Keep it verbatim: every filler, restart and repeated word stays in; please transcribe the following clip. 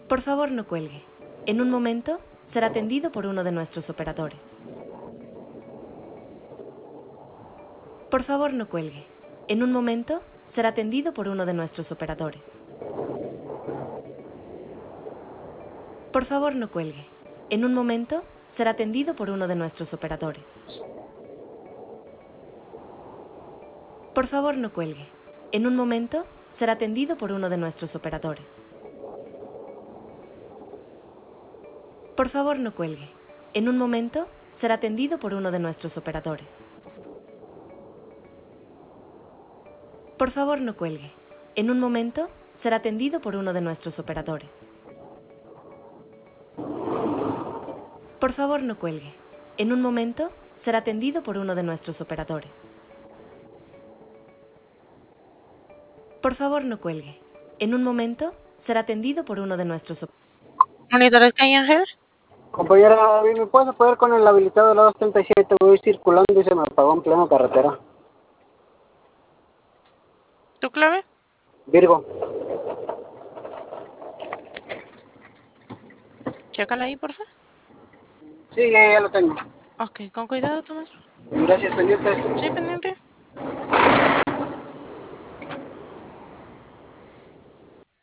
Por favor, no cuelgue. En un momento, será atendido por uno de nuestros operadores. Por favor, no cuelgue. En un momento, será atendido por uno de nuestros operadores. Por favor, no cuelgue. En un momento, será atendido por uno de nuestros operadores. Por favor, no cuelgue. En un momento, será atendido por uno de nuestros operadores. Por favor, no cuelgue. En un momento, será atendido por uno de nuestros operadores. Por favor, no cuelgue. En un momento, será atendido por uno de nuestros operadores. Por favor, no cuelgue. En un momento, será atendido por uno de nuestros operadores. Por favor, no cuelgue. En un momento, será atendido por uno de nuestros operadores. Monitores Calle Ángel. Compañera, ¿me puedes apoyar con el habilitado de la doscientos treinta y siete? Voy circulando y se me apagó en pleno carretera. ¿Tu clave? Virgo. Chécala ahí, por favor. Sí, ya, ya lo tengo. Ok, con cuidado, Tomás. Gracias, pendientes. Sí, pendiente.